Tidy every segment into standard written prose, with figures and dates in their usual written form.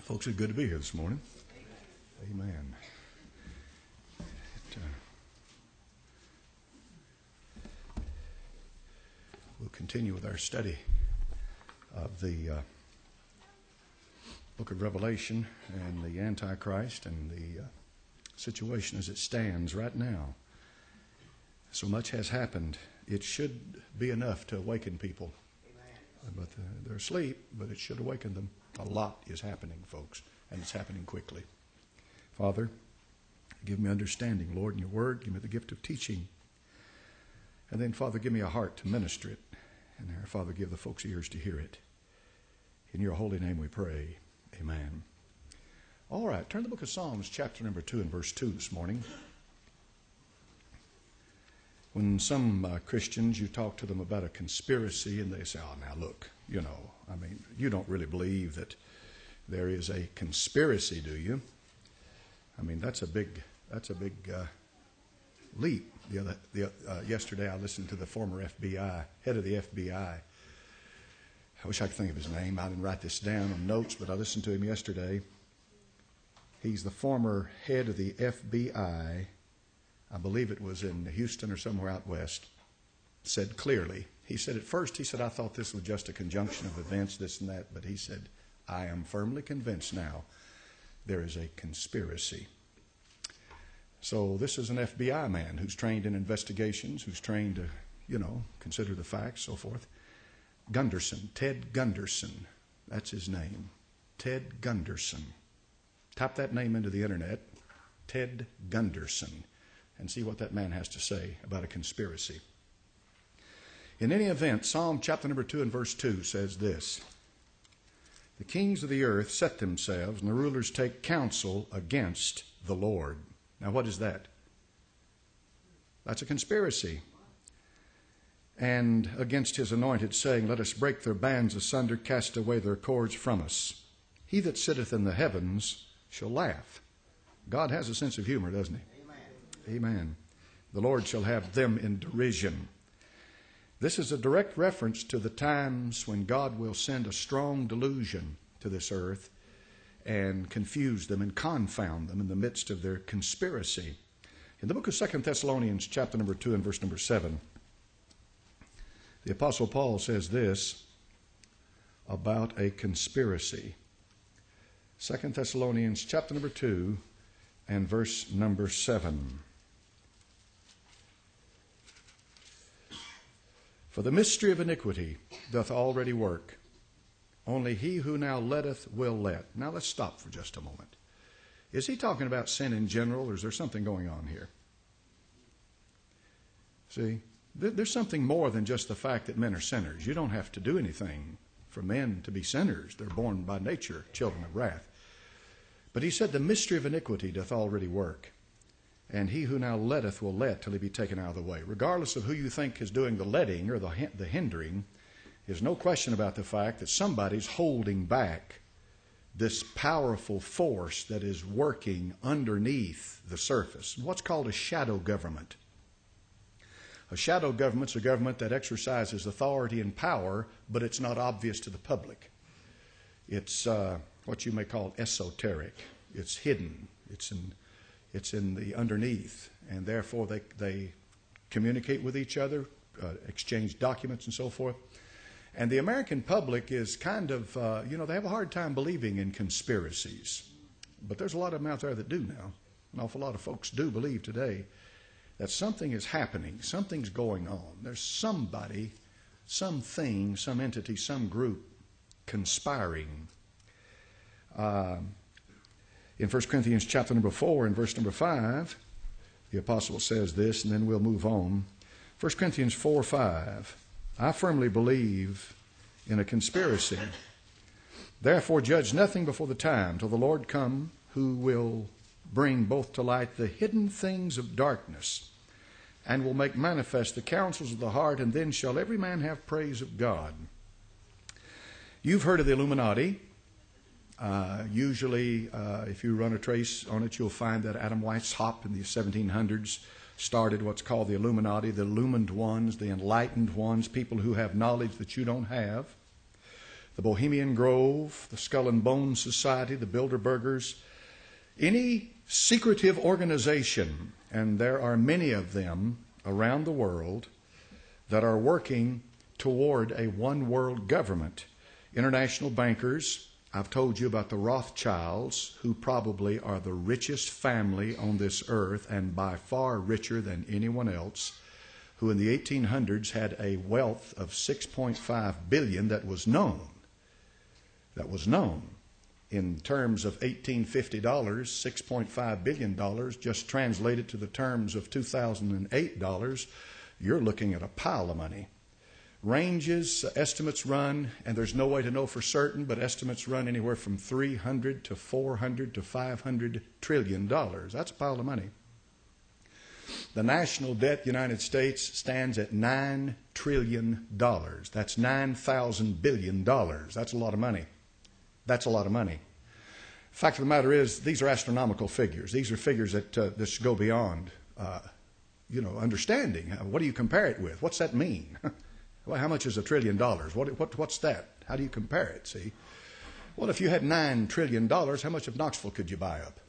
Folks, it's good to be here this morning. Amen. We'll continue with our study of the book of Revelation and the Antichrist and the situation as it stands right now. So much has happened. It should be enough to awaken people. But they're asleep, but it should awaken them. A lot is happening, folks, and it's happening quickly. Father, give me understanding, Lord, in your word. Give me the gift of teaching. And then, Father, give me a heart to minister it. And, Father, give the folks ears to hear it. In your holy name we pray. Amen. All right, turn to the book of Psalms, chapter number 2 and verse 2 this morning. When some Christians, you talk to them about a conspiracy, and they say, oh, now look, you don't really believe that there is a conspiracy, do you? I mean, that's a big leap. Yesterday I listened to the former head of the FBI. I wish I could think of his name. I didn't write this down on notes, but I listened to him yesterday. He's the former head of the FBI. I believe it was in Houston or somewhere out west, said clearly. He said at first, I thought this was just a conjunction of events, this and that. But he said, I am firmly convinced now there is a conspiracy. So this is an FBI man who's trained in investigations, who's trained to, consider the facts, so forth. Gunderson, Ted Gunderson, that's his name. Ted Gunderson. Type that name into the internet, Ted Gunderson, and see what that man has to say about a conspiracy. In any event, Psalm chapter number 2 and verse 2 says this: the kings of the earth set themselves, and the rulers take counsel against the Lord. Now what is that? That's a conspiracy. And against his anointed, saying, let us break their bands asunder, cast away their cords from us. He that sitteth in the heavens shall laugh. God has a sense of humor, doesn't he? Amen. The Lord shall have them in derision. This is a direct reference to the times when God will send a strong delusion to this earth and confuse them and confound them in the midst of their conspiracy. In the book of 2 Thessalonians, chapter number 2 and verse number 7, the Apostle Paul says this about a conspiracy. 2 Thessalonians, chapter number 2 and verse number 7. For the mystery of iniquity doth already work. Only he who now letteth will let. Now let's stop for just a moment. Is he talking about sin in general, or is there something going on here? See, there's something more than just the fact that men are sinners. You don't have to do anything for men to be sinners. They're born by nature, children of wrath. But he said the mystery of iniquity doth already work. And he who now letteth will let till he be taken out of the way. Regardless of who you think is doing the letting or the hindering, there's no question about the fact that somebody's holding back this powerful force that is working underneath the surface. What's called a shadow government. A shadow government's a government that exercises authority and power, but it's not obvious to the public. It's what you may call esoteric. It's hidden. It's in the underneath, and therefore they communicate with each other, exchange documents and so forth. And the American public is kind of, they have a hard time believing in conspiracies. But there's a lot of them out there that do now. An awful lot of folks do believe today that something is happening, something's going on. There's somebody, something, some entity, some group conspiring. In 1 Corinthians chapter number 4 and verse number 5, the apostle says this, and then we'll move on. 1 Corinthians 4:5, I firmly believe in a conspiracy. Therefore judge nothing before the time, till the Lord come, who will bring both to light the hidden things of darkness, and will make manifest the counsels of the heart, and then shall every man have praise of God. You've heard of the Illuminati. Usually, if you run a trace on it, you'll find that Adam Weishaupt in the 1700s started what's called the Illuminati, the illumined ones, the enlightened ones, people who have knowledge that you don't have. the Bohemian Grove, the Skull and Bones Society, the Bilderbergers, any secretive organization, and there are many of them around the world that are working toward a one world government. International bankers, I've told you about the Rothschilds, who probably are the richest family on this earth and by far richer than anyone else, who in the 1800s had a wealth of $6.5 billion that was known. That was known. In terms of $1850, $6.5 billion, just translated to the terms of 2008 dollars, you're looking at a pile of money. Ranges, estimates run, and there's no way to know for certain, but estimates run anywhere from 300 to 400 to 500 trillion dollars. That's a pile of money. The national debt of the United States stands at $9 trillion. That's 9,000 billion dollars. That's a lot of money. That's a lot of money. Fact of the matter is, these are astronomical figures. These are figures that just go beyond, understanding. What do you compare it with? What's that mean? Well, how much is $1 trillion? What's that? How do you compare it? See? Well, if you had $9 trillion, how much of Knoxville could you buy up?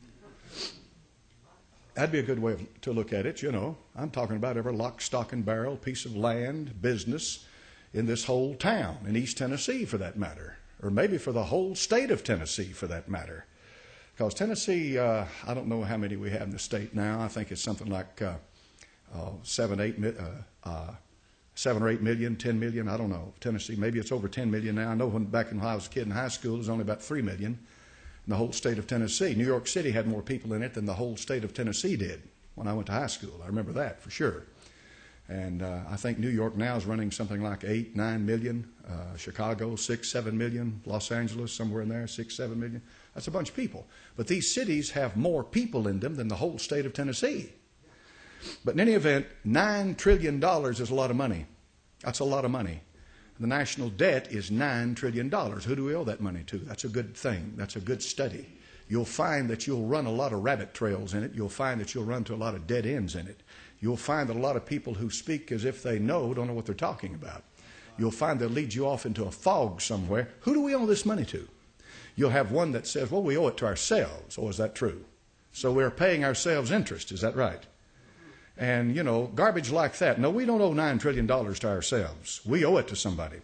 That'd be a good way to look at it, I'm talking about every lock, stock, and barrel piece of land, business in this whole town, in East Tennessee for that matter, or maybe for the whole state of Tennessee for that matter. Because Tennessee, I don't know how many we have in the state now. I think it's something like 7 or 8 million, 10 million, I don't know. Tennessee, maybe it's over 10 million now. I know back when I was a kid in high school, it was only about 3 million in the whole state of Tennessee. New York City had more people in it than the whole state of Tennessee did when I went to high school. I remember that for sure. And I think New York now is running something like 8, 9 million. Chicago, 6, 7 million. Los Angeles, somewhere in there, 6, 7 million. That's a bunch of people. But these cities have more people in them than the whole state of Tennessee. But in any event, $9 trillion is a lot of money. That's a lot of money. The national debt is $9 trillion. Who do we owe that money to? That's a good thing. That's a good study. You'll find that you'll run a lot of rabbit trails in it. You'll find that you'll run to a lot of dead ends in it. You'll find that a lot of people who speak as if they know don't know what they're talking about. You'll find they'll lead you off into a fog somewhere. Who do we owe this money to? You'll have one that says, well, we owe it to ourselves. Oh, is that true? So we're paying ourselves interest. Is that right? And, garbage like that. No, we don't owe $9 trillion to ourselves. We owe it to somebody.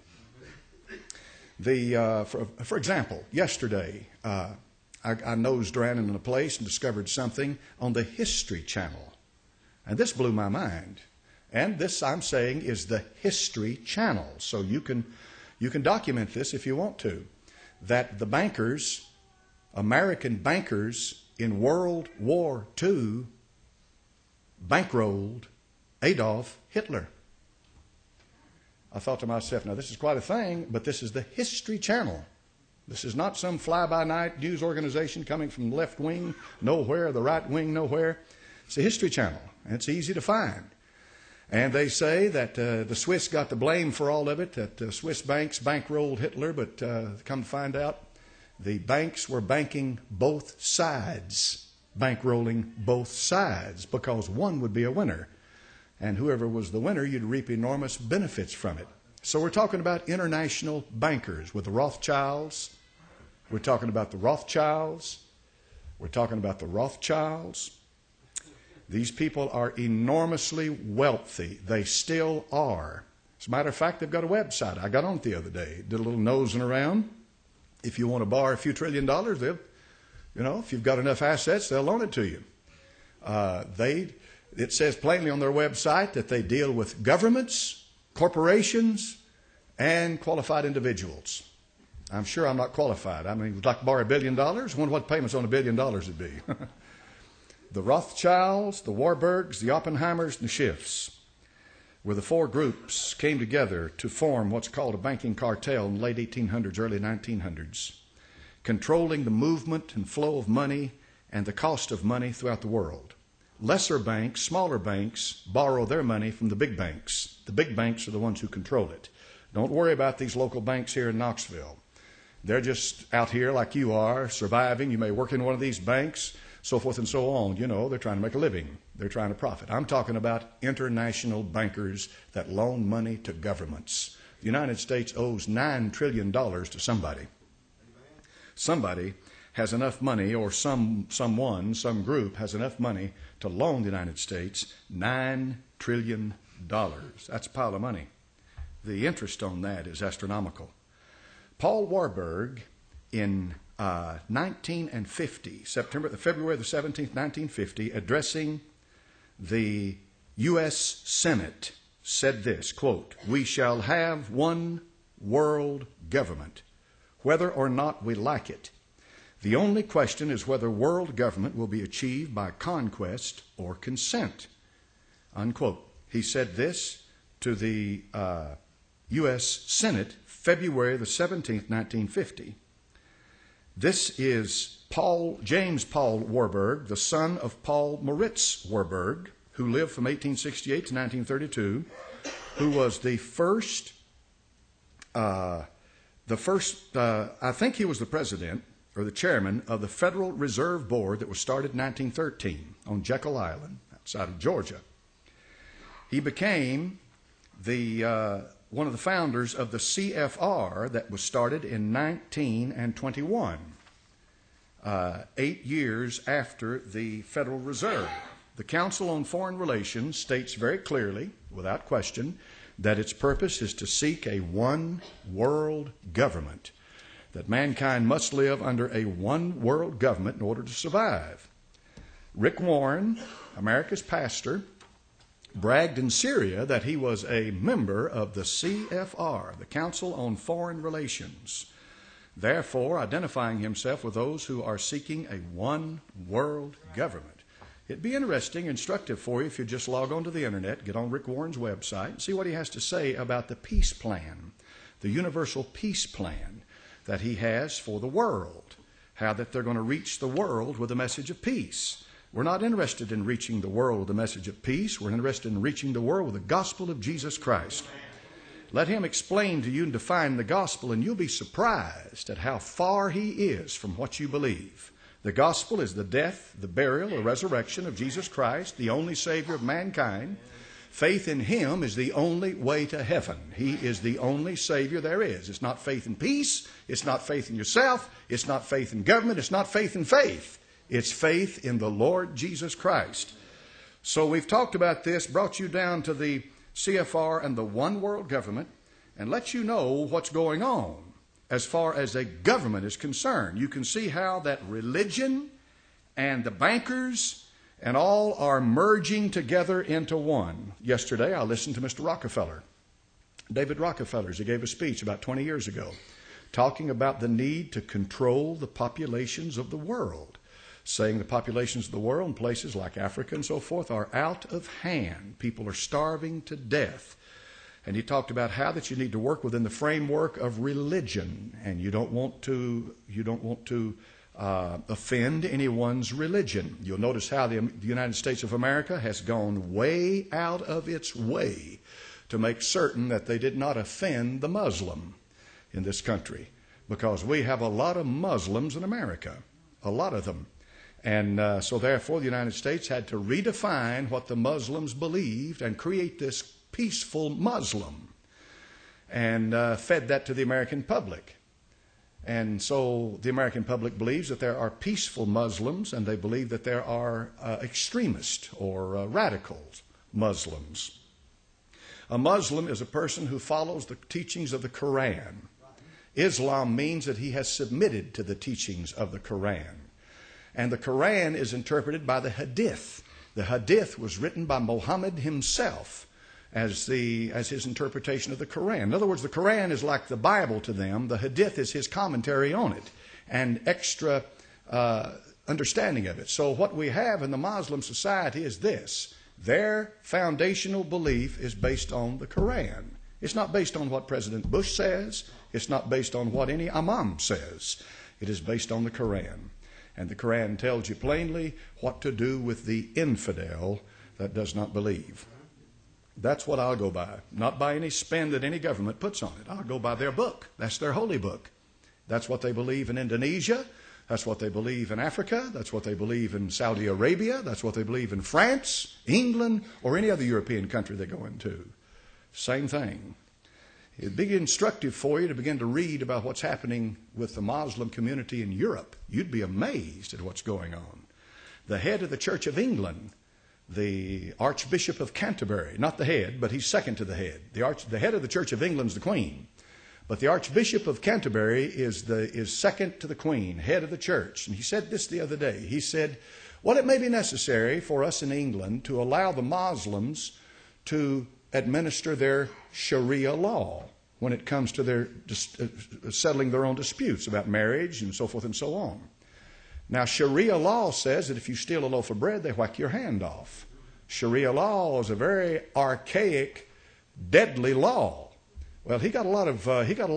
For example, yesterday, I nosed around in a place and discovered something on the History Channel. And this blew my mind. And this, I'm saying, is the History Channel. So you can document this if you want to. That the bankers, American bankers in World War II, bankrolled Adolf Hitler. I thought to myself, now this is quite a thing, but this is the History Channel. This is not some fly-by-night news organization coming from the left wing nowhere, the right wing nowhere. It's the History Channel, and it's easy to find. And they say that the Swiss got the blame for all of it, that Swiss banks bankrolled Hitler, but come to find out, the banks were banking both sides, bankrolling both sides, because one would be a winner. And whoever was the winner, you'd reap enormous benefits from it. So we're talking about international bankers with the Rothschilds. We're talking about the Rothschilds. We're talking about the Rothschilds. These people are enormously wealthy. They still are. As a matter of fact, they've got a website. I got on it the other day, did a little nosing around. If you want to borrow a few $1 trillion, they'll, if you've got enough assets, they'll loan it to you. It says plainly on their website that they deal with governments, corporations, and qualified individuals. I'm sure I'm not qualified. I mean, would like to borrow $1 billion? I wonder what payments on $1 billion would be. The Rothschilds, the Warburgs, the Oppenheimers, and the Schiffs were the four groups came together to form what's called a banking cartel in the late 1800s, early 1900s, controlling the movement and flow of money and the cost of money throughout the world. Lesser banks, smaller banks, borrow their money from the big banks. The big banks are the ones who control it. Don't worry about these local banks here in Knoxville. They're just out here like you are, surviving. You may work in one of these banks, so forth and so on. They're trying to make a living. They're trying to profit. I'm talking about international bankers that loan money to governments. The United States owes $9 trillion to somebody. Somebody has enough money, or some group has enough money to loan the United States $9 trillion. That's a pile of money. The interest on that is astronomical. Paul Warburg in February the 17th, 1950, addressing the U.S. Senate, said this, quote, "We shall have one world government, whether or not we like it. The only question is whether world government will be achieved by conquest or consent," unquote. He said this to the U.S. Senate, February the 17th, 1950. This is James Paul Warburg, the son of Paul Moritz Warburg, who lived from 1868 to 1932, who was the first, I think he was the president or the chairman of the Federal Reserve Board that was started in 1913 on Jekyll Island outside of Georgia. He became one of the founders of the CFR that was started in 1921, 8 years after the Federal Reserve. The Council on Foreign Relations states very clearly, without question, that its purpose is to seek a one world government, that mankind must live under a one world government in order to survive. Rick Warren, America's pastor, bragged in Syria that he was a member of the CFR, the Council on Foreign Relations, therefore identifying himself with those who are seeking a one world government. It'd be interesting, instructive for you if you just log on to the internet, get on Rick Warren's website, and see what he has to say about the peace plan, the universal peace plan that he has for the world, how that they're going to reach the world with a message of peace. We're not interested in reaching the world with a message of peace. We're interested in reaching the world with the gospel of Jesus Christ. Let him explain to you and define the gospel, and you'll be surprised at how far he is from what you believe. The gospel is the death, the burial, or resurrection of Jesus Christ, the only Savior of mankind. Faith in him is the only way to heaven. He is the only Savior there is. It's not faith in peace. It's not faith in yourself. It's not faith in government. It's not faith in faith. It's faith in the Lord Jesus Christ. So we've talked about this, brought you down to the CFR and the one world government, and let you know what's going on as far as a government is concerned. You can see how that religion and the bankers and all are merging together into one. Yesterday I listened to Mr. Rockefeller, David Rockefeller, as he gave a speech about 20 years ago, talking about the need to control the populations of the world, saying the populations of the world in places like Africa and so forth are out of hand. People are starving to death. And he talked about how that you need to work within the framework of religion, and you don't want to offend anyone's religion. You'll notice how the United States of America has gone way out of its way to make certain that they did not offend the Muslim in this country, because we have a lot of Muslims in America, a lot of them. And so therefore the United States had to redefine what the Muslims believed and create this peaceful Muslim, and fed that to the American public. And so the American public believes that there are peaceful Muslims, and they believe that there are extremist or radical Muslims. A Muslim is a person who follows the teachings of the Quran. Islam means that he has submitted to the teachings of the Quran. And the Quran is interpreted by the Hadith. The Hadith was written by Muhammad himself as his interpretation of the Quran. In other words, the Quran is like the Bible to them. The Hadith is his commentary on it and extra understanding of it. So what we have in the Muslim society is this. Their foundational belief is based on the Quran. It's not based on what President Bush says. It's not based on what any imam says. It is based on the Quran. And the Quran tells you plainly what to do with the infidel that does not believe. That's what I'll go by. Not by any spin that any government puts on it. I'll go by their book. That's their holy book. That's what they believe in Indonesia. That's what they believe in Africa. That's what they believe in Saudi Arabia. That's what they believe in France, England, or any other European country they go into. Same thing. It'd be instructive for you to begin to read about what's happening with the Muslim community in Europe. You'd be amazed at what's going on. The head of the Church of England, the Archbishop of Canterbury, not the head, but he's second to the head. The head of the Church of England is the Queen. But the Archbishop of Canterbury is second to the Queen, head of the church. And he said this the other day. He said, well, it may be necessary for us in England to allow the Muslims to administer their Sharia law when it comes to their settling their own disputes about marriage and so forth and so on. Now, Sharia law says that if you steal a loaf of bread, they whack your hand off. Sharia law is a very archaic, deadly law. Well, he got a lot of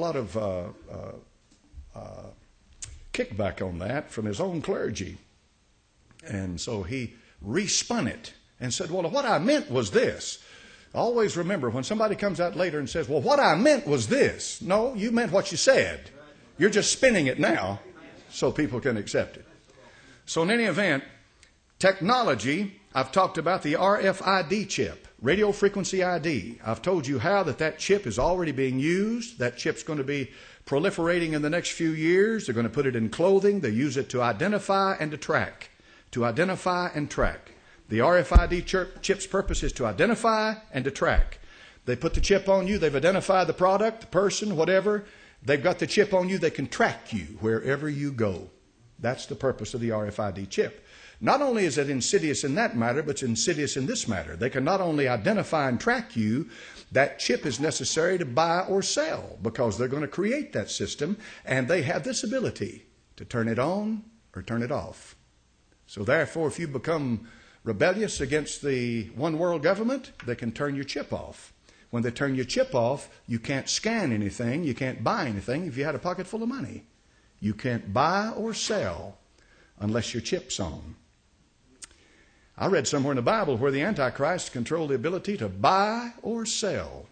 kickback on that from his own clergy, and so he respun it and said, "Well, what I meant was this." Always remember when somebody comes out later and says, "Well, what I meant was this." No, you meant what you said. You're just spinning it now so people can accept it. So in any event, technology, I've talked about the RFID chip, radio frequency ID. I've told you how that chip is already being used. That chip's going to be proliferating in the next few years. They're going to put it in clothing. They use it to identify and to track. To identify and track. The RFID chip's purpose is to identify and to track. They put the chip on you. They've identified the product, the person, whatever. They've got the chip on you. They can track you wherever you go. That's the purpose of the RFID chip. Not only is it insidious in that matter, but it's insidious in this matter. They can not only identify and track you, that chip is necessary to buy or sell because they're going to create that system, and they have this ability to turn it on or turn it off. So therefore, if you become rebellious against the one world government, they can turn your chip off. When they turn your chip off, you can't scan anything, you can't buy anything if you had a pocket full of money. You can't buy or sell unless your chip's on. I read somewhere in the Bible where the Antichrist controlled the ability to buy or sell.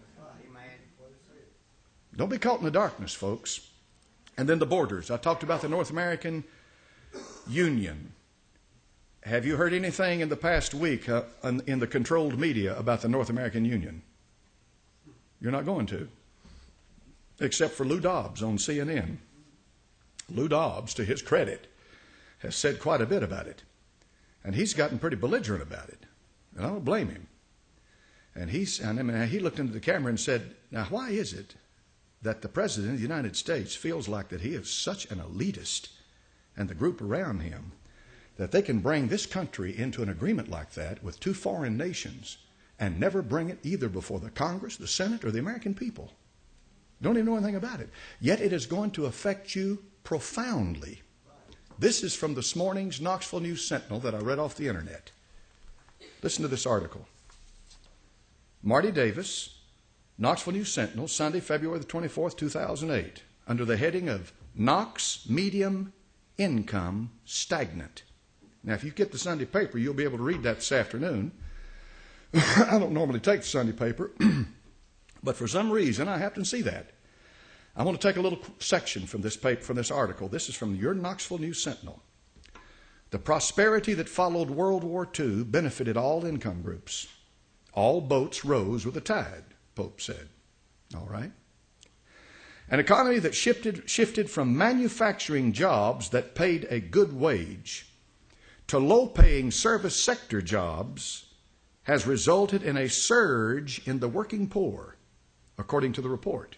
Don't be caught in the darkness, folks. And then the borders. I talked about the North American Union. Have you heard anything in the past week in the controlled media about the North American Union? You're not going to. Except for Lou Dobbs on CNN. Lou Dobbs, to his credit, has said quite a bit about it. And he's gotten pretty belligerent about it. And I don't blame him. And he looked into the camera and said, now why is it that the President of the United States feels like that he is such an elitist and the group around him that they can bring this country into an agreement like that with two foreign nations and never bring it either before the Congress, the Senate, or the American people? Don't even know anything about it. Yet it is going to affect you profoundly. This is from this morning's Knoxville News Sentinel that I read off the internet. Listen to this article. Marty Davis, Knoxville News Sentinel, Sunday, February the 24th, 2008, under the heading of Knox Medium Income Stagnant. Now, if you get the Sunday paper, you'll be able to read that this afternoon. I don't normally take the Sunday paper, but for some reason I happen to see that. I want to take a little section from this paper, from this article. This is from your Knoxville News Sentinel. The prosperity that followed World War II benefited all income groups. All boats rose with the tide, Pope said. All right. An economy that shifted from manufacturing jobs that paid a good wage to low-paying service sector jobs has resulted in a surge in the working poor, according to the report.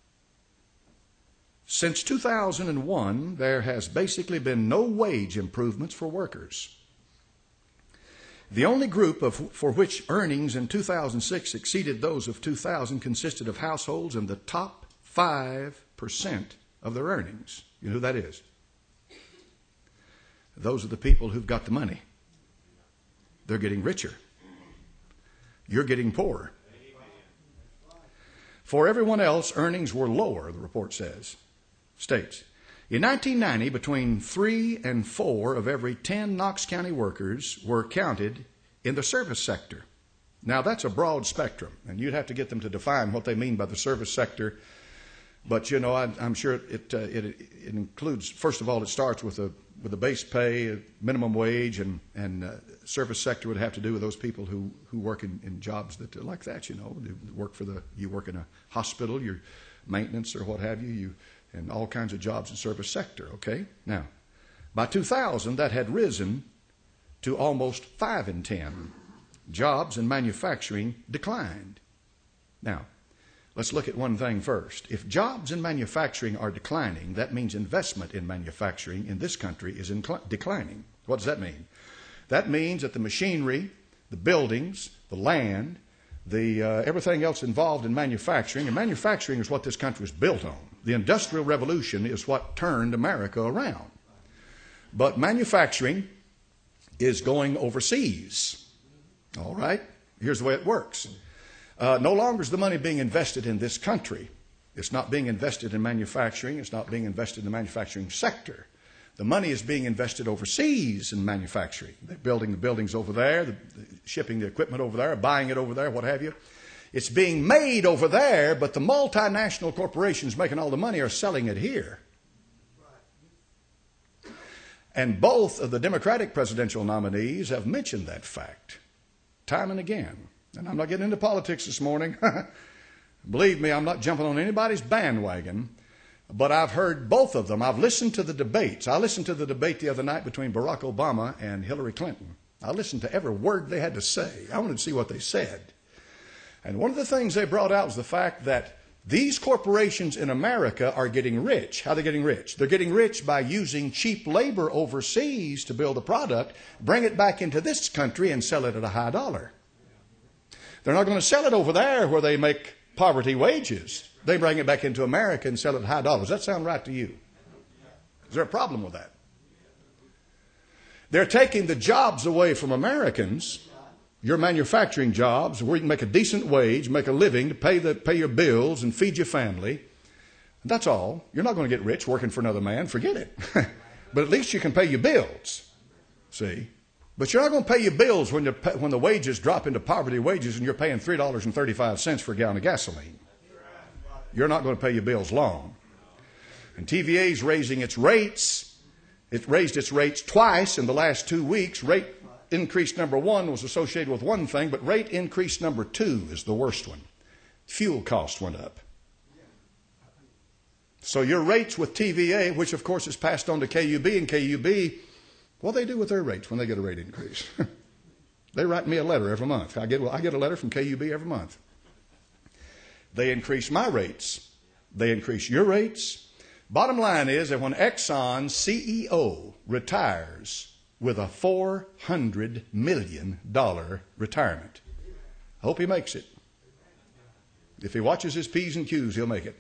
Since 2001, there has basically been no wage improvements for workers. The only group for which earnings in 2006 exceeded those of 2000 consisted of households in the top 5% of their earnings. You know who that is? Those are the people who've got the money. They're getting richer. You're getting poorer. For everyone else, earnings were lower, the report states. In 1990, between 3 and 4 of every 10 Knox County workers were counted in the service sector. Now, that's a broad spectrum, and you'd have to get them to define what they mean by the service sector. But, you know, I'm sure it includes, first of all, it starts with with the base pay, minimum wage, and service sector would have to do with those people who work in jobs that are like that. You work in a hospital, your maintenance or what have you, and all kinds of jobs in service sector. Okay, now by 2000 that had risen to almost 5 in 10. Jobs in manufacturing declined. Now, let's look at one thing first. If jobs in manufacturing are declining, that means investment in manufacturing in this country is declining. What does that mean? That means that the machinery, the buildings, the land, everything else involved in manufacturing, and manufacturing is what this country was built on. The Industrial Revolution is what turned America around. But manufacturing is going overseas. All right? Here's the way it works. No longer is the money being invested in this country. It's not being invested in manufacturing. It's not being invested in the manufacturing sector. The money is being invested overseas in manufacturing. They're building the buildings over there, shipping the equipment over there, buying it over there, what have you. It's being made over there, but the multinational corporations making all the money are selling it here. And both of the Democratic presidential nominees have mentioned that fact time and again. And I'm not getting into politics this morning. Believe me, I'm not jumping on anybody's bandwagon. But I've heard both of them. I've listened to the debates. I listened to the debate the other night between Barack Obama and Hillary Clinton. I listened to every word they had to say. I wanted to see what they said. And one of the things they brought out was the fact that these corporations in America are getting rich. How are they getting rich? They're getting rich by using cheap labor overseas to build a product, bring it back into this country and sell it at a high dollar. They're not going to sell it over there where they make poverty wages. They bring it back into America and sell it at high dollars. Does that sound right to you? Is there a problem with that? They're taking the jobs away from Americans, your manufacturing jobs, where you can make a decent wage, make a living to pay your bills and feed your family. That's all. You're not going to get rich working for another man. Forget it. But at least you can pay your bills. See? But you're not going to pay your bills when the wages drop into poverty wages and you're paying $3.35 for a gallon of gasoline. You're not going to pay your bills long. And TVA is raising its rates. It raised its rates twice in the last 2 weeks. Rate increase number 1 was associated with one thing, but rate increase number 2 is the worst one. Fuel cost went up. So your rates with TVA, which of course is passed on to KUB, and KUB, what do they do with their rates when they get a rate increase? They write me a letter every month. I get a letter from KUB every month. They increase my rates. They increase your rates. Bottom line is that when Exxon's CEO retires with a $400 million retirement, I hope he makes it. If he watches his P's and Q's, he'll make it.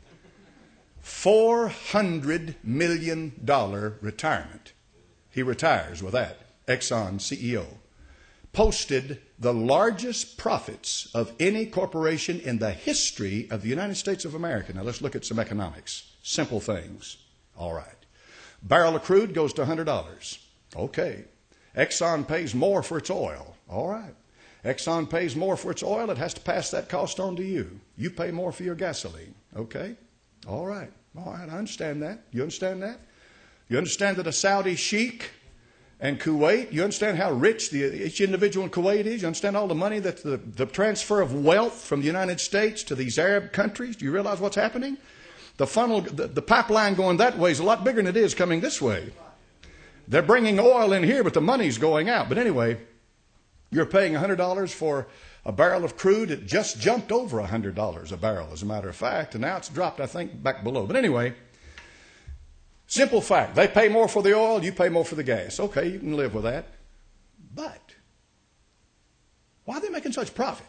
$400 million retirement. He retires with that. Exxon CEO. Posted the largest profits of any corporation in the history of the United States of America. Now let's look at some economics. Simple things. All right. Barrel of crude goes to $100. Okay. Exxon pays more for its oil. All right. Exxon pays more for its oil. It has to pass that cost on to you. You pay more for your gasoline. Okay. All right. All right. I understand that. You understand that? You understand that a Saudi sheikh and Kuwait, you understand how rich each individual in Kuwait is? You understand all the money that the transfer of wealth from the United States to these Arab countries? Do you realize what's happening? The funnel, the pipeline going that way is a lot bigger than it is coming this way. They're bringing oil in here, but the money's going out. But anyway, you're paying $100 for a barrel of crude. It just jumped over $100 a barrel, as a matter of fact. And now it's dropped, I think, back below. But anyway, simple fact. They pay more for the oil, you pay more for the gas. Okay, you can live with that. But why are they making such profit?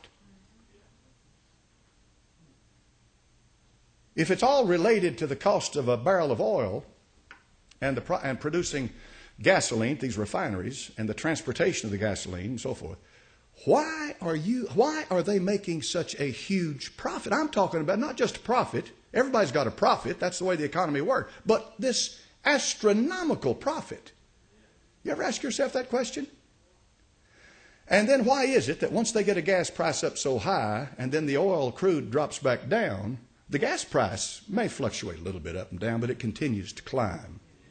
If it's all related to the cost of a barrel of oil and producing gasoline, these refineries, and the transportation of the gasoline and so forth, why are they making such a huge profit? I'm talking about not just a profit. Everybody's got a profit. That's the way the economy works. But this astronomical profit. You ever ask yourself that question? And then why is it that once they get a gas price up so high and then the oil crude drops back down, the gas price may fluctuate a little bit up and down, but it continues to climb.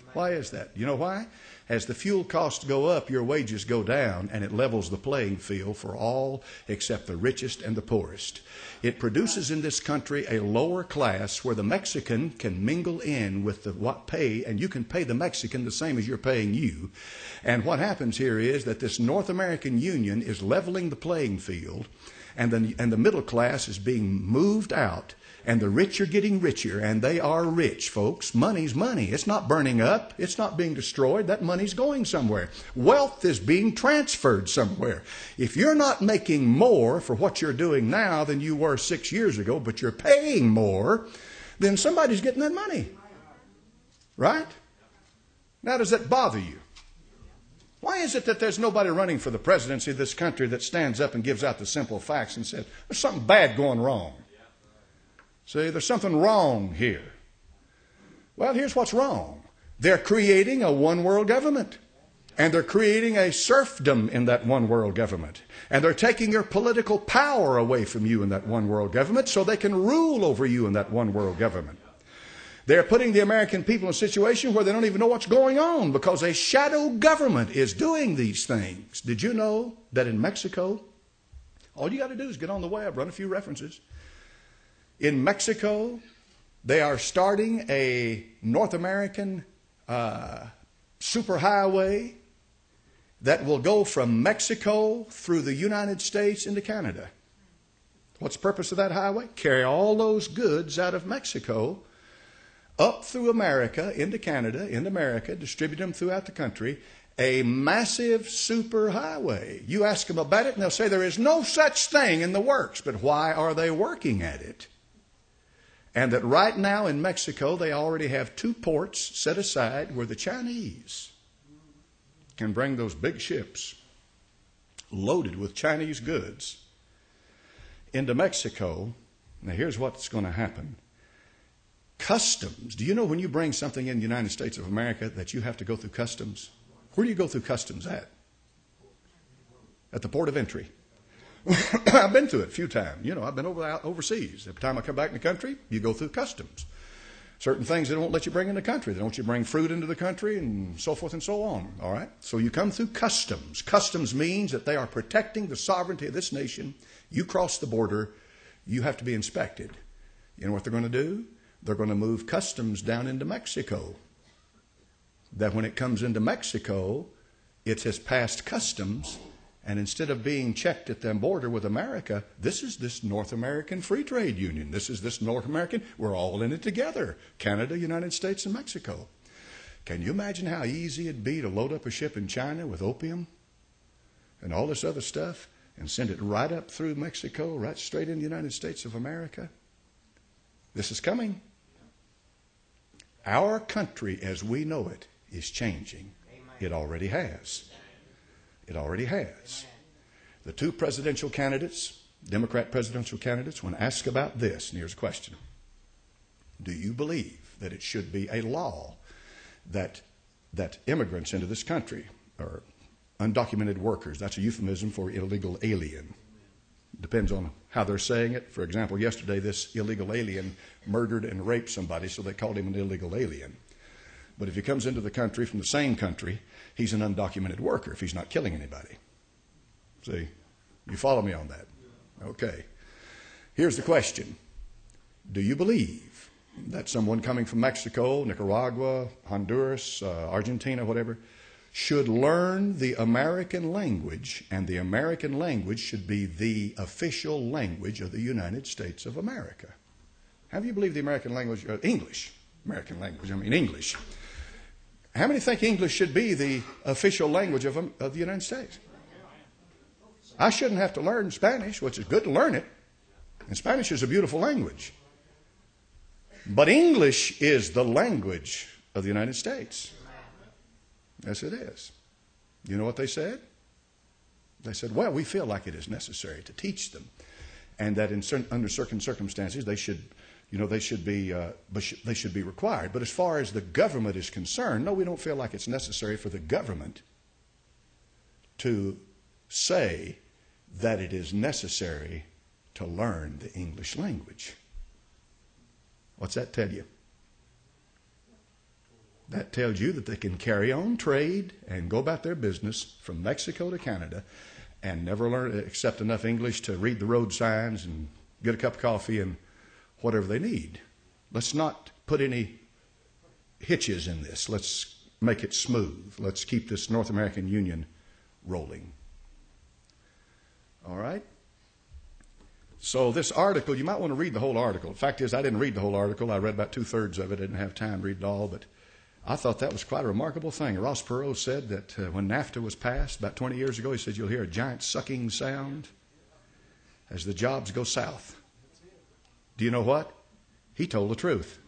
Why is that? You know why? As the fuel costs go up, your wages go down, and it levels the playing field for all except the richest and the poorest. It produces in this country a lower class where the Mexican can mingle in with the what pay, and you can pay the Mexican the same as you're paying you. And what happens here is that this North American Union is leveling the playing field, and the middle class is being moved out. And the rich are getting richer, and they are rich, folks. Money's money. It's not burning up. It's not being destroyed. That money's going somewhere. Wealth is being transferred somewhere. If you're not making more for what you're doing now than you were 6 years ago, but you're paying more, then somebody's getting that money. Right? Now, does that bother you? Why is it that there's nobody running for the presidency of this country that stands up and gives out the simple facts and says, there's something bad going wrong? See, there's something wrong here. Well, here's what's wrong. They're creating a one-world government. And they're creating a serfdom in that one-world government. And they're taking your political power away from you in that one-world government so they can rule over you in that one-world government. They're putting the American people in a situation where they don't even know what's going on because a shadow government is doing these things. Did you know that in Mexico, all you got to do is get on the web, run a few references. In Mexico, they are starting a North American superhighway that will go from Mexico through the United States into Canada. What's the purpose of that highway? Carry all those goods out of Mexico up through America, into Canada, into America, distribute them throughout the country. A massive superhighway. You ask them about it and they'll say there is no such thing in the works. But why are they working at it? And that right now in Mexico, they already have 2 ports set aside where the Chinese can bring those big ships loaded with Chinese goods into Mexico. Now, here's what's going to happen. Customs. Do you know when you bring something in the United States of America that you have to go through customs? Where do you go through customs at? At the port of entry. I've been through it a few times. You know, I've been overseas. Every time I come back in the country, you go through customs. Certain things they don't let you bring in the country. They don't let you bring fruit into the country and so forth and so on. All right? So you come through customs. Customs means that they are protecting the sovereignty of this nation. You cross the border, you have to be inspected. You know what they're going to do? They're going to move customs down into Mexico. That when it comes into Mexico, it has passed customs. And instead of being checked at the border with America, this is this North American Free Trade Union. This is this North American, we're all in it together. Canada, United States, and Mexico. Can you imagine how easy it'd be to load up a ship in China with opium and all this other stuff and send it right up through Mexico, right straight in the United States of America? This is coming. Our country as we know it is changing. It already has. It already has. The 2 presidential candidates, Democrat presidential candidates, when asked about this, and here's a question. Do you believe that it should be a law that immigrants into this country are undocumented workers? That's a euphemism for illegal alien. Depends on how they're saying it. For example, yesterday this illegal alien murdered and raped somebody, so they called him an illegal alien. But if he comes into the country from the same country, he's an undocumented worker if he's not killing anybody. See? You follow me on that? Okay. Here's the question. Do you believe that someone coming from Mexico, Nicaragua, Honduras, Argentina, whatever, should learn the American language, and the American language should be the official language of the United States of America? How do you believe the American language, English, American language, English. How many think English should be the official language of the United States? I shouldn't have to learn Spanish, which is good to learn it. And Spanish is a beautiful language. But English is the language of the United States. Yes, it is. You know what they said? They said, well, we feel like it is necessary to teach them. And that under certain circumstances, they should be required. But as far as the government is concerned, no, we don't feel like it's necessary for the government to say that it is necessary to learn the English language. What's that tell you? That tells you that they can carry on trade and go about their business from Mexico to Canada and never learn except enough English to read the road signs and get a cup of coffee and whatever they need. Let's not put any hitches in this. Let's make it smooth. Let's keep this North American Union rolling. All right? So this article, you might want to read the whole article. The fact is, I didn't read the whole article. I read about 2/3 of it. I didn't have time to read it all, but I thought that was quite a remarkable thing. Ross Perot said that when NAFTA was passed about 20 years ago, he said you'll hear a giant sucking sound as the jobs go south. Do you know what? He told the truth.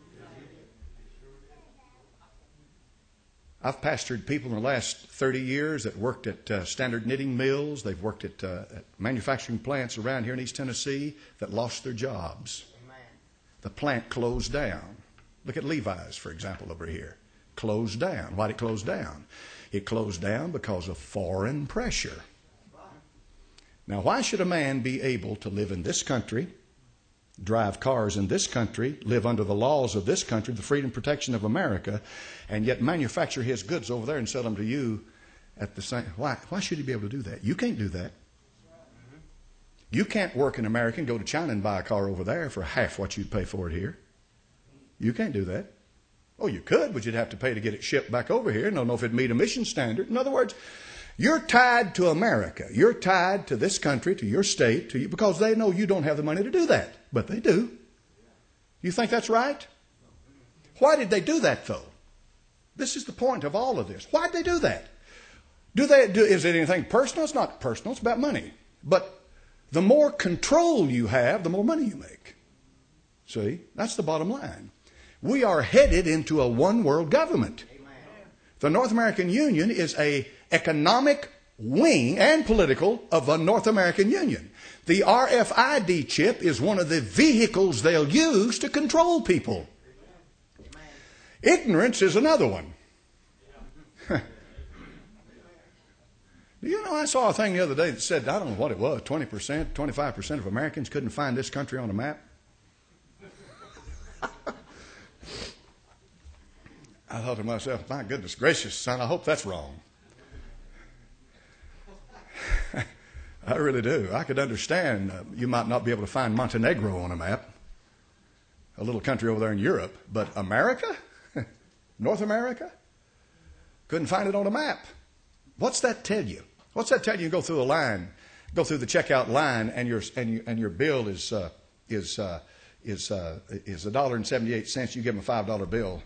I've pastored people in the last 30 years that worked at standard knitting mills. They've worked at manufacturing plants around here in East Tennessee that lost their jobs. Amen. The plant closed down. Look at Levi's, for example, over here. Closed down. Why did it close down? It closed down because of foreign pressure. Now, why should a man be able to live in this country, drive cars in this country, live under the laws of this country, the freedom and protection of America, and yet manufacture his goods over there and sell them to you at the same? Why should he be able to do that? You can't do that. You can't work in America and go to China and buy a car over there for half what you'd pay for it here. You can't do that. Oh, you could, but you'd have to pay to get it shipped back over here. I don't know if it'd meet emission standard. In other words, you're tied to America. You're tied to this country, to your state, to you, because they know you don't have the money to do that. But they do. You think that's right? Why did they do that, though? This is the point of all of this. Why did they do that? Is it anything personal? It's not personal. It's about money. But the more control you have, the more money you make. See? That's the bottom line. We are headed into a one-world government. Amen. The North American Union is an economic wing and political of the North American Union. The RFID chip is one of the vehicles they'll use to control people. Amen. Ignorance is another one. Do you know, I saw a thing the other day that said, I don't know what it was, 20%, 25% of Americans couldn't find this country on a map. I thought to myself, my goodness gracious, son, I hope that's wrong. I really do. I could understand you might not be able to find Montenegro on a map, a little country over there in Europe, but America? North America? Couldn't find it on a map. What's that tell you? What's that tell you? You go through a line, go through the checkout line, and your bill is $1.78. You give them a $5 bill.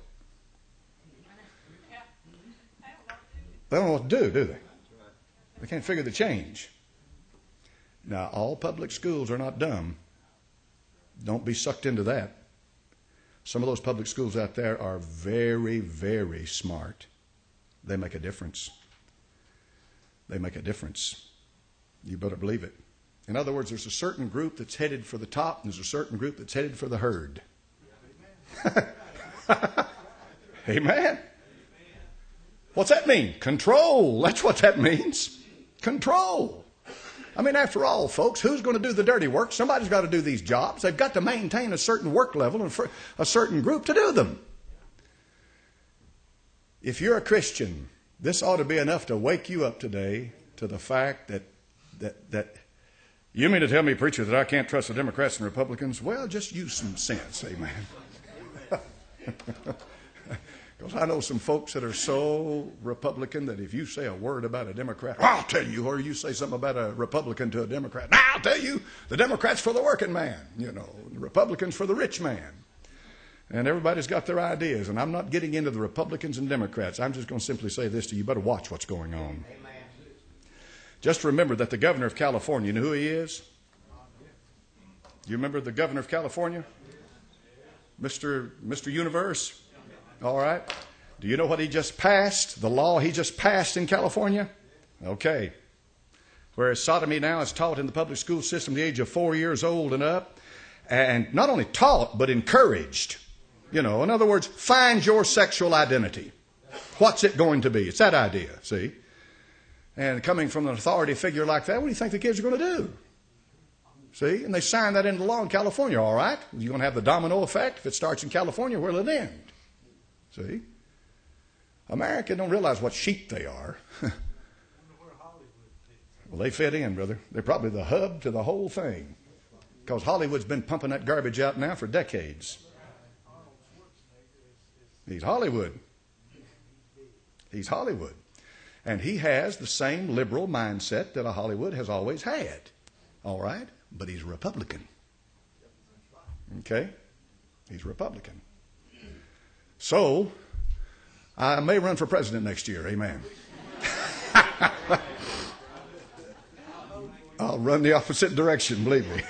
They don't know what to do they? They can't figure the change. Now, all public schools are not dumb. Don't be sucked into that. Some of those public schools out there are very, very smart. They make a difference. They make a difference. You better believe it. In other words, there's a certain group that's headed for the top, and there's a certain group that's headed for the herd. Amen. What's that mean? Control. That's what that means. Control. I mean, after all, folks, who's going to do the dirty work? Somebody's got to do these jobs. They've got to maintain a certain work level and for a certain group to do them. If you're a Christian, this ought to be enough to wake you up today to the fact that you mean to tell me, preacher, that I can't trust the Democrats and Republicans? Well, just use some sense, amen. Because I know some folks that are so Republican that if you say a word about a Democrat, I'll tell you, or you say something about a Republican to a Democrat, I'll tell you, the Democrat's for the working man, the Republicans for the rich man. And everybody's got their ideas, and I'm not getting into the Republicans and Democrats. I'm just going to simply say this to you. You better watch what's going on. Amen. Just remember that the governor of California, you know who he is? You remember the governor of California? Mr. Universe? All right. Do you know what he just passed? The law he just passed in California? Okay. Whereas sodomy now is taught in the public school system at the age of 4 years old and up. And not only taught, but encouraged. In other words, find your sexual identity. What's it going to be? It's that idea, see? And coming from an authority figure like that, what do you think the kids are going to do? See? And they signed that into law in California, all right? You're going to have the domino effect. If it starts in California, where will it end? See? America don't realize what sheep they are. Well, they fit in, brother. They're probably the hub to the whole thing. Because Hollywood's been pumping that garbage out now for decades. He's Hollywood. He's Hollywood. And he has the same liberal mindset that a Hollywood has always had. All right? But he's a Republican. Okay? He's a Republican. So, I may run for president next year. Amen. I'll run the opposite direction, believe me.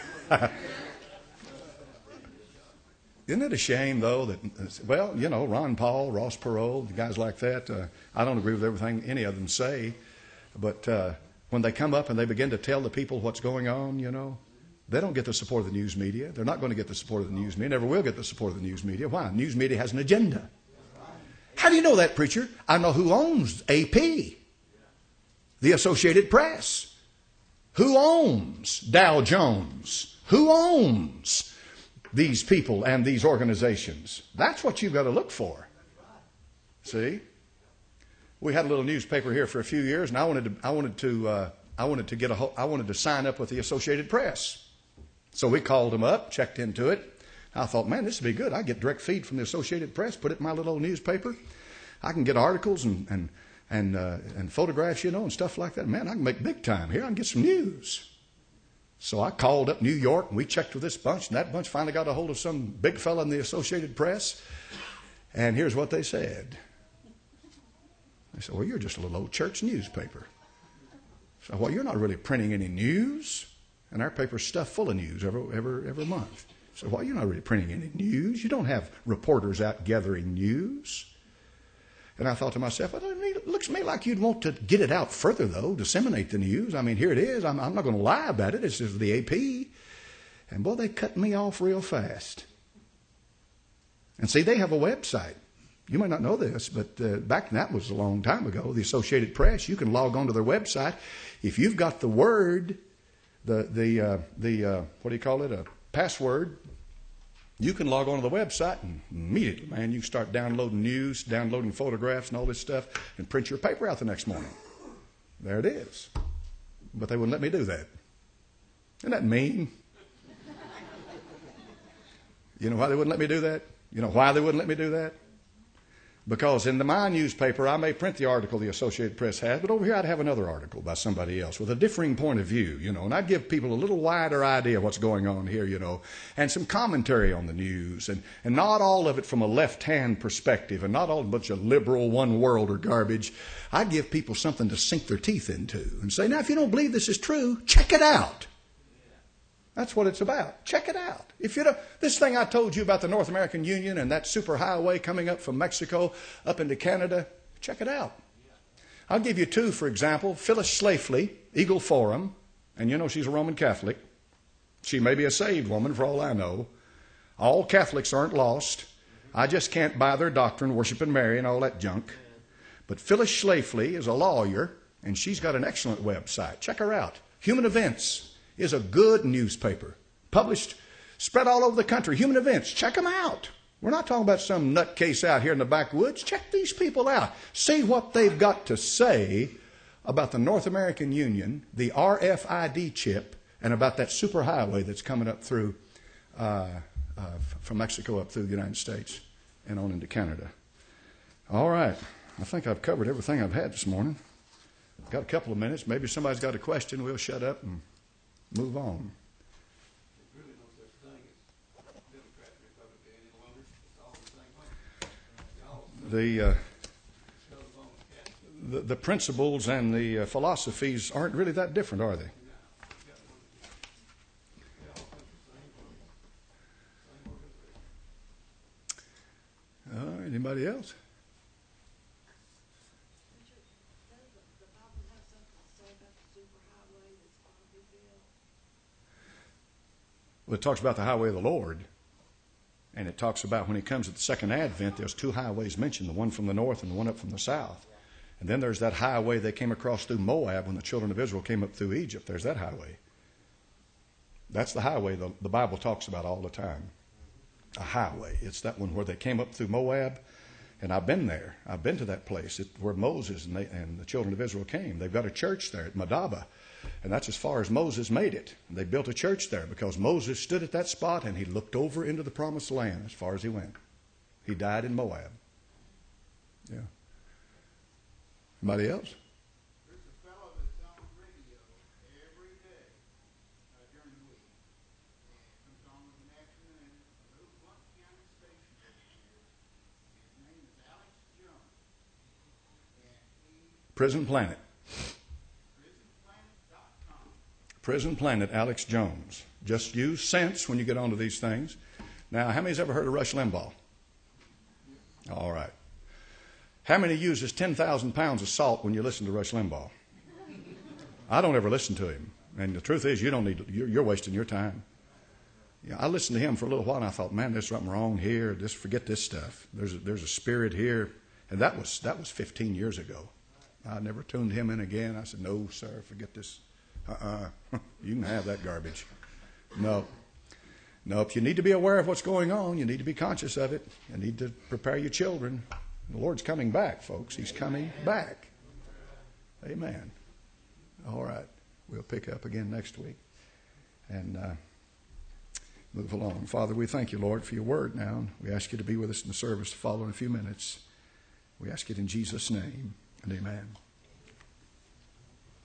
Isn't it a shame, though, that, well, you know, Ron Paul, Ross Perot, guys like that, I don't agree with everything any of them say, but when they come up and they begin to tell the people what's going on, you know, they don't get the support of the news media. They're not going to get the support of the news media. Never will get the support of the news media. Why? News media has an agenda. How do you know that, preacher? I know who owns AP, the Associated Press. Who owns Dow Jones? Who owns these people and these organizations? That's what you've got to look for. See? We had a little newspaper here for a few years, and I wanted to sign up with the Associated Press. So we called them up, checked into it. I thought, man, this would be good. I get direct feed from the Associated Press, put it in my little old newspaper. I can get articles and photographs, you know, and stuff like that. Man, I can make big time here. I can get some news. So I called up New York, and we checked with this bunch, and that bunch finally got a hold of some big fella in the Associated Press. And here's what they said. They said, well, you're just a little old church newspaper. So, well, you're not really printing any news. And our paper's stuffed full of news every month. So, well, you're not really printing any news. You don't have reporters out gathering news. And I thought to myself, well, it looks to me like you'd want to get it out further, though, disseminate the news. I mean, here it is. I'm not going to lie about it. It's just the AP. And, boy, they cut me off real fast. And, see, they have a website. You might not know this, but back then, that was a long time ago, the Associated Press, you can log on to their website. If you've got the word, what do you call it, a password, you can log on to the website and immediately, man, you can start downloading news, downloading photographs and all this stuff and print your paper out the next morning. There it is. But they wouldn't let me do that. Isn't that mean? You know why they wouldn't let me do that? You know why they wouldn't let me do that? Because in my newspaper, I may print the article the Associated Press has, but over here I'd have another article by somebody else with a differing point of view, you know, and I'd give people a little wider idea of what's going on here, you know, and some commentary on the news, and not all of it from a left-hand perspective, and not all a bunch of liberal one-worlder garbage. I'd give people something to sink their teeth into and say, now, if you don't believe this is true, check it out. That's what it's about. Check it out. If you don't, this thing I told you about the North American Union and that superhighway coming up from Mexico up into Canada, check it out. I'll give you two, for example. Phyllis Schlafly, Eagle Forum, and you know she's a Roman Catholic. She may be a saved woman for all I know. All Catholics aren't lost. I just can't buy their doctrine, worshiping Mary and all that junk. But Phyllis Schlafly is a lawyer, and she's got an excellent website. Check her out. Human Events is a good newspaper, published, spread all over the country. Human Events, check them out. We're not talking about some nutcase out here in the backwoods. Check these people out. See what they've got to say about the North American Union, the RFID chip, and about that superhighway that's coming up through from Mexico up through the United States and on into Canada. All right. I think I've covered everything I've had this morning. Got a couple of minutes. Maybe somebody's got a question. We'll shut up and move on. The principles and the philosophies aren't really that different, are they? All right, anybody else? Well, it talks about the highway of the Lord. And it talks about when he comes at the second advent, there's two highways mentioned, the one from the north and the one up from the south. And then there's that highway they came across through Moab when the children of Israel came up through Egypt. There's that highway. That's the highway the Bible talks about all the time. A highway. It's that one where they came up through Moab And I've been there. I've been to that place where Moses and the children of Israel came. They've got a church there at Madaba. And that's as far as Moses made it. And they built a church there because Moses stood at that spot and he looked over into the promised land as far as he went. He died in Moab. Yeah. Anybody else? There's a fellow that's on the radio every day during the week. And comes on with an afternoon, a little Blunt County station here. His name is Alex Jones. And Prison Planet. PrisonPlanet.com. Prison Planet, Alex Jones. Just use sense when you get onto these things. Now, how many's ever heard of Rush Limbaugh? All right. How many uses 10,000 pounds of salt when you listen to Rush Limbaugh? I don't ever listen to him. And the truth is, you don't need. You're wasting your time. Yeah, I listened to him for a little while, and I thought, man, there's something wrong here. Just forget this stuff. There's a spirit here. And that was 15 years ago. I never tuned him in again. I said, no, sir, forget this. You can have that garbage. No. Nope, you need to be aware of what's going on. You need to be conscious of it. You need to prepare your children. The Lord's coming back, folks. He's coming back. Amen. All right. We'll pick up again next week and move along. Father, we thank you, Lord, for your word now. We ask you to be with us in the service to follow in a few minutes. We ask it in Jesus' name, and amen.